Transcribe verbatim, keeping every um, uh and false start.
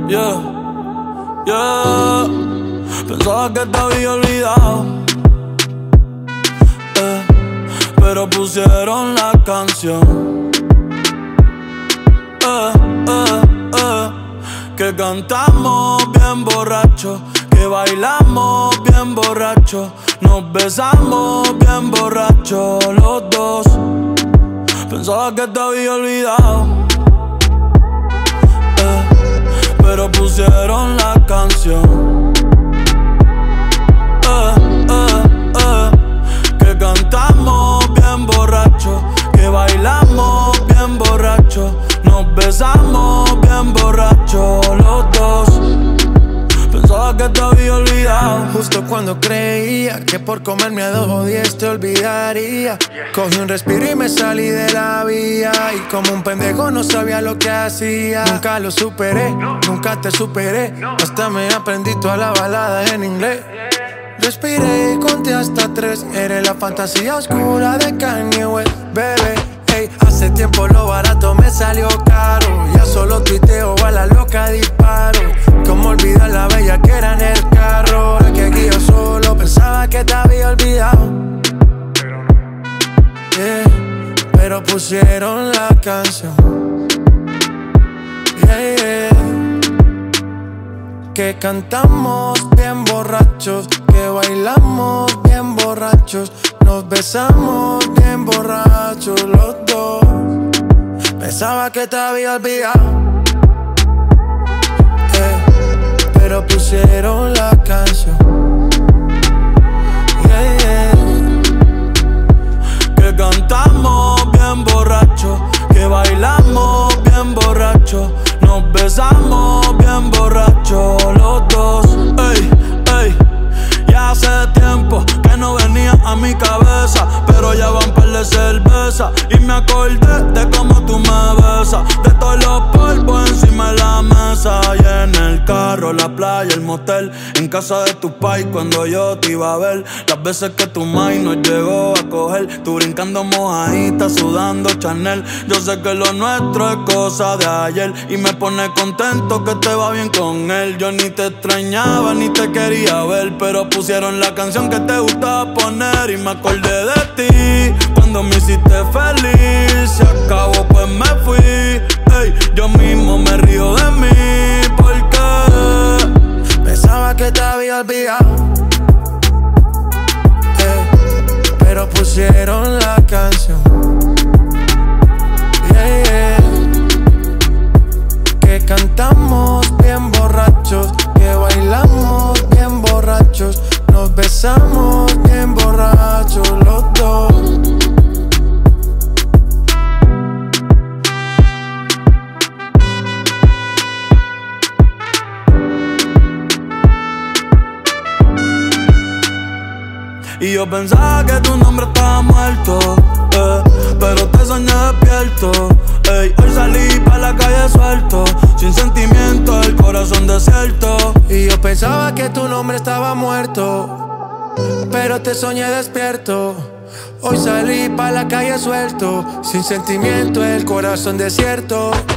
Yeah, yeah. Pensaba que te había olvidado, eh, pero pusieron la canción, eh, eh, eh, que cantamos bien borrachos, que bailamos bien borrachos, nos besamos bien borrachos los dos. Pensaba que te había olvidado, eh, pero pusieron la canción, eh, eh, eh, que cantamos bien borrachos, que bailamos bien borrachos, nos besamos bien borrachos los dos. Pensaba que te había olvidado. Justo cuando creía que por comerme a dos o diez te olvidaría, cogí un respiro y me salí de la vía. Y como un pendejo no sabía lo que hacía. Nunca lo superé, nunca te superé. Hasta me aprendí toda la balada en inglés. Respiré y conté hasta tres. Eres la fantasía oscura de Kanye West, bebé. Hey, hace tiempo lo barato me salió caro. Ya solo tuiteo, a la loca disparo. Cómo olvidar la bella que era en el carro. Ahora que aquí yo solo pensaba que te había olvidado, yeah, pero pusieron la canción, yeah, yeah, que cantamos bien borrachos, que bailamos bien borrachos, nos besamos bien borrachos los dos. Pensaba que te había olvidado, yeah, pero pusieron la canción, yeah, yeah, que cantamos bien borrachos, que bailamos bien borrachos, nos besamos bien borrachos los dos. Ey, ey, ya hace tiempo que no venía a mi cabeza, pero ya van par de cerveza y me acordé de cómo tú me besas, de todos los polvos encima de la mesa, y en el carro, la playa, el motel, en casa de tu pai cuando yo te iba a ver, las veces que tu mai nos llegó a coger, tú brincando mojadita, sudando Chanel. Yo sé que lo nuestro es cosa de ayer y me pone contento que te va bien con él. Yo ni te extrañaba ni te quería ver, pero pusieron la canción que te gustaba poner y me acordé de ti cuando me hiciste feliz. Se acabó pues me fui, ey, yo mismo me río de mí porque pensaba que te había olvidado, eh, pero pusieron la canción, yeah, yeah, que cantamos bien borrachos, que bailamos bien borrachos, nos besamos bien borrachos los dos. y yo pensaba que tu nombre estaba muerto, eh, pero te soñé despierto. Ey, hoy salí pa' la calle suelto, sin sentimiento, el corazón desierto. Y yo pensaba que tu nombre estaba muerto, pero te soñé despierto. Hoy salí pa' la calle suelto, sin sentimiento, el corazón desierto.